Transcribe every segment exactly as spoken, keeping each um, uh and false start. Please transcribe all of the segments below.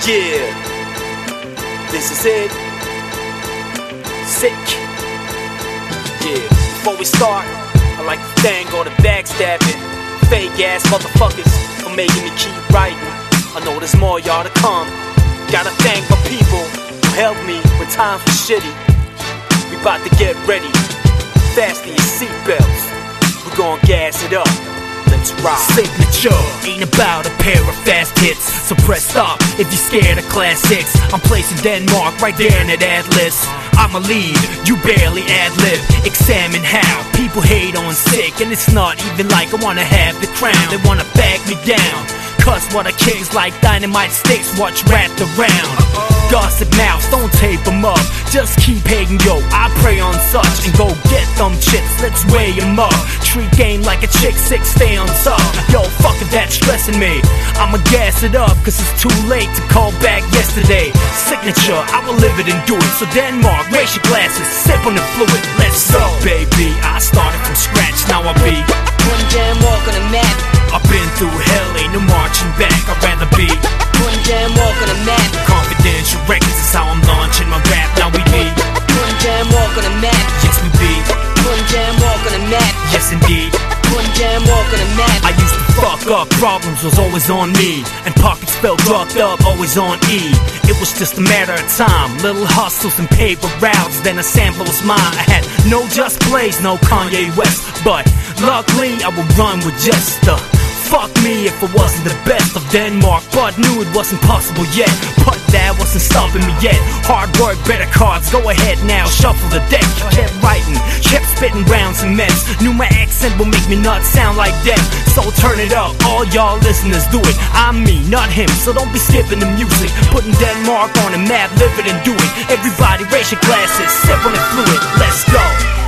Yeah, this is it. Sick. Yeah, before we start, I'd like to thank all the backstabbing, fake ass motherfuckers for making me keep writing. I know there's more y'all to come. Gotta thank my people who helped me when times were shitty. We about to get ready. Fasten your seatbelts. We gon' gas it up. Let's rock. Signature ain't about a pair of fast hits, so press stop if you're scared of classics. I'm placing Denmark right there in that ad list. I'm a lead, you barely ad-lib. Examine how people hate on sick, and it's not even like I wanna have the crown. They wanna bag me down, cuss what I kicks like dynamite sticks. Watch wrapped around. Gossip mouths, don't tape them up. Just keep hating, yo, I pray on such. And go get them chicks, let's weigh them up. Treat game like a chick, six, stay on top. Yo, fuck it, that's stressing me. I'ma gas it up, cause it's too late to call back yesterday. Signature, I will live it and do it. So Denmark, raise your glasses, sip on the fluid, let's go. Baby, I started from scratch, now I'll be One Denmark on the map. I've been through hell, ain't no marching back. I'd rather be One Denmark on the map. Confidential records is how I'm launching my rap. Now we be One Denmark on the map. Yes we be One Denmark on the map. Yes indeed. One Denmark on the map. I used to fuck up, problems was always on me, and pockets felt drugged up, always on E. It was just a matter of time, little hustles and paper routes, then a sample was mine. I had no Just Blaze, no Kanye West, but luckily I would run with just the fuck me if it wasn't the best of Denmark, but knew it wasn't possible yet. But that wasn't stopping me yet. Hard work, better cards, go ahead now, shuffle the deck. Kept writing, kept spitting rounds and mess. Knew my accent would make me not sound like them, so turn it up, all y'all listeners do it. I'm me, not him, so don't be skipping the music. Putting Denmark on the map, live it and do it. Everybody raise your glasses, sip on the fluid, let's go.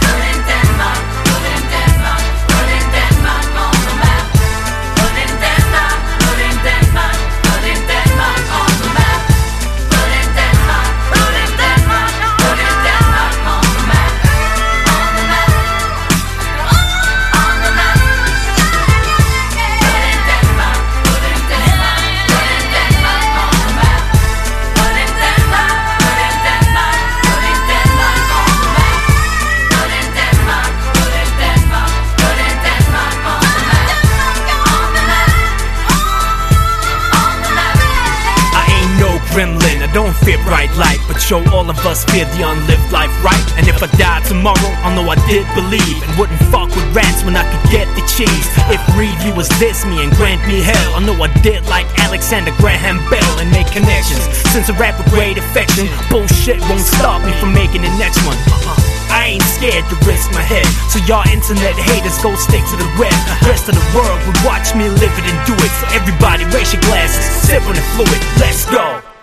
Gremlin, I don't fit right life, but show all of us fear the unlived life, right? And if I die tomorrow, I'll know I did believe, and wouldn't fuck with rats when I could get the cheese. If review was this me and grant me hell, I know I did like Alexander Graham Bell and make connections. Since I rap with great affection, bullshit won't stop me from making the next one. I ain't scared to risk my head, so y'all internet haters go stick to the web. The rest of the world would watch me live it and do it. So everybody raise your glasses, sip on the fluid, let's go.